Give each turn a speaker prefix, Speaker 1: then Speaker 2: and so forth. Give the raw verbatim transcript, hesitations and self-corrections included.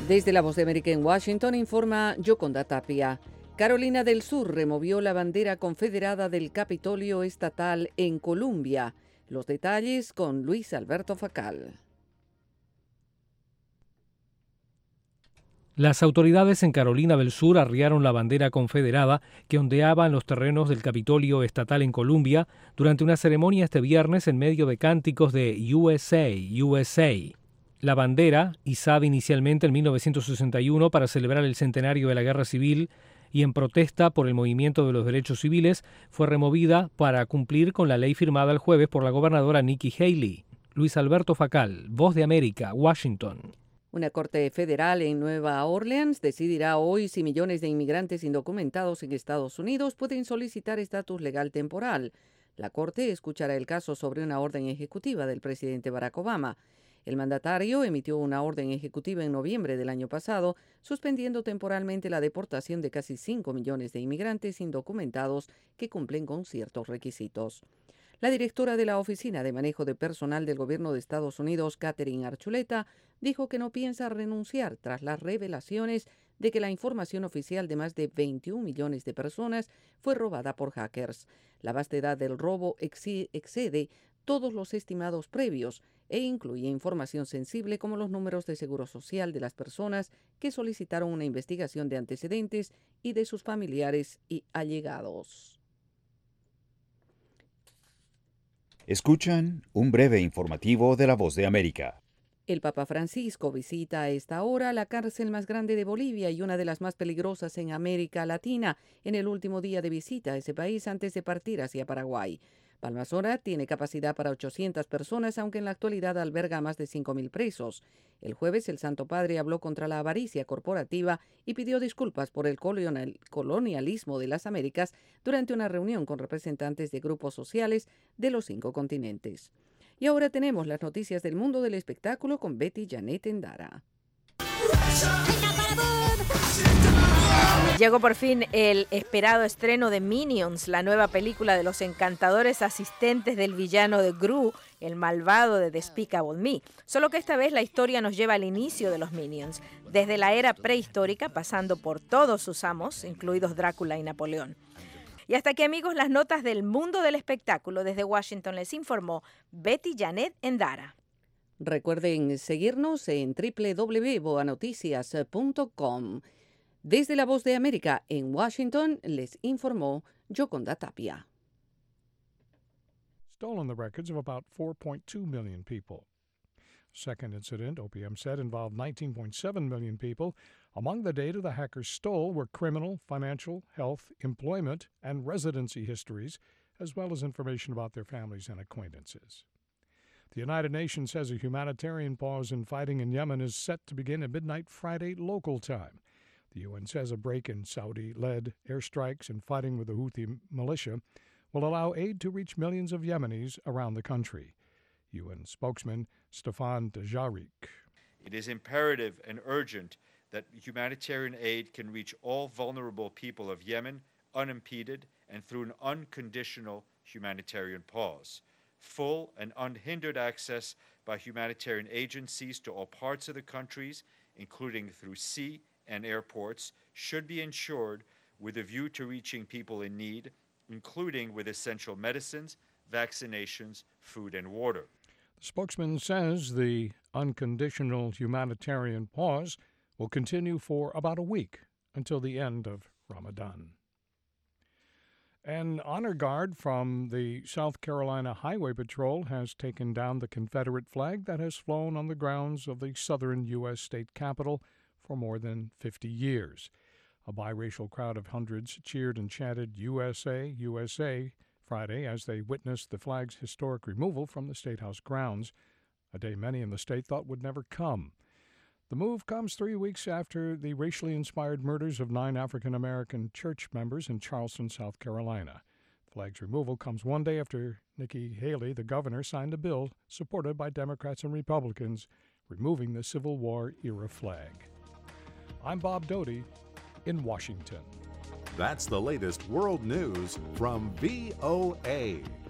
Speaker 1: Desde la Voz de América en Washington informa Yoconda Tapia. Carolina del Sur removió la bandera confederada del Capitolio Estatal en Columbia. Los detalles con Luis Alberto Facal.
Speaker 2: Las autoridades en Carolina del Sur arriaron la bandera confederada que ondeaba en los terrenos del Capitolio Estatal en Columbia durante una ceremonia este viernes en medio de cánticos de U S A, U S A. La bandera, izada inicialmente en mil novecientos sesenta y uno para celebrar el centenario de la Guerra Civil y en protesta por el movimiento de los derechos civiles, fue removida para cumplir con la ley firmada el jueves por la gobernadora Nikki Haley. Luis Alberto Facal, Voz de América, Washington.
Speaker 1: Una corte federal en Nueva Orleans decidirá hoy si millones de inmigrantes indocumentados en Estados Unidos pueden solicitar estatus legal temporal. La corte escuchará el caso sobre una orden ejecutiva del presidente Barack Obama. El mandatario emitió una orden ejecutiva en noviembre del año pasado, suspendiendo temporalmente la deportación de casi cinco millones de inmigrantes indocumentados que cumplen con ciertos requisitos. La directora de la Oficina de Manejo de Personal del Gobierno de Estados Unidos, Catherine Archuleta, dijo que no piensa renunciar tras las revelaciones de que la información oficial de más de veintiún millones de personas fue robada por hackers. La vastedad del robo excede todos los estimados previos e incluye información sensible como los números de seguro social de las personas que solicitaron una investigación de antecedentes y de sus familiares y allegados.
Speaker 3: Escuchan un breve informativo de La Voz de América.
Speaker 1: El Papa Francisco visita a esta hora la cárcel más grande de Bolivia y una de las más peligrosas en América Latina en el último día de visita a ese país antes de partir hacia Paraguay. Palmasora tiene capacidad para ochocientas personas, aunque en la actualidad alberga a más de cinco mil presos. El jueves, el Santo Padre habló contra la avaricia corporativa y pidió disculpas por el colonialismo de las Américas durante una reunión con representantes de grupos sociales de los cinco continentes. Y ahora tenemos las noticias del mundo del espectáculo con Betty Janet Endara.
Speaker 4: Llegó por fin el esperado estreno de Minions, la nueva película de los encantadores asistentes del villano de Gru, el malvado de Despicable Me. Solo que esta vez la historia nos lleva al inicio de los Minions, desde la era prehistórica, pasando por todos sus amos, incluidos Drácula y Napoleón. Y hasta aquí, amigos, las notas del mundo del espectáculo. Desde Washington les informó Betty Janet Endara.
Speaker 1: Recuerden seguirnos en doble u doble u doble u punto boa noticias punto com. Desde la Voz de América en Washington les informó Yoconda Tapia.
Speaker 5: Stolen the records of about four point two million people. Second incident, O P M said, involved nineteen point seven million people. Among the data the hackers stole were criminal, financial, health, employment, and residency histories, as well as information about their families and acquaintances. The United Nations says a humanitarian pause in fighting in Yemen is set to begin at midnight Friday local time. The U N says a break in Saudi-led airstrikes and fighting with the Houthi militia will allow aid to reach millions of Yemenis around the country. U N spokesman Stefan Dujarric.
Speaker 6: It is imperative and urgent that humanitarian aid can reach all vulnerable people of Yemen unimpeded and through an unconditional humanitarian pause. Full and unhindered access by humanitarian agencies to all parts of the countries, including through sea and airports, should be ensured with a view to reaching people in need, including with essential medicines, vaccinations, food, and water.
Speaker 5: The spokesman says the unconditional humanitarian pause will continue for about a week until the end of Ramadan. An honor guard from the South Carolina Highway Patrol has taken down the Confederate flag that has flown on the grounds of the southern U S state capitol for more than fifty years. A biracial crowd of hundreds cheered and chanted U S A, U S A Friday as they witnessed the flag's historic removal from the State House grounds, a day many in the state thought would never come. The move comes three weeks after the racially inspired murders of nine African-American church members in Charleston, South Carolina. The flag's removal comes one day after Nikki Haley, the governor, signed a bill supported by Democrats and Republicans removing the Civil War-era flag. I'm Bob Doty in Washington.
Speaker 7: That's the latest world news from V O A.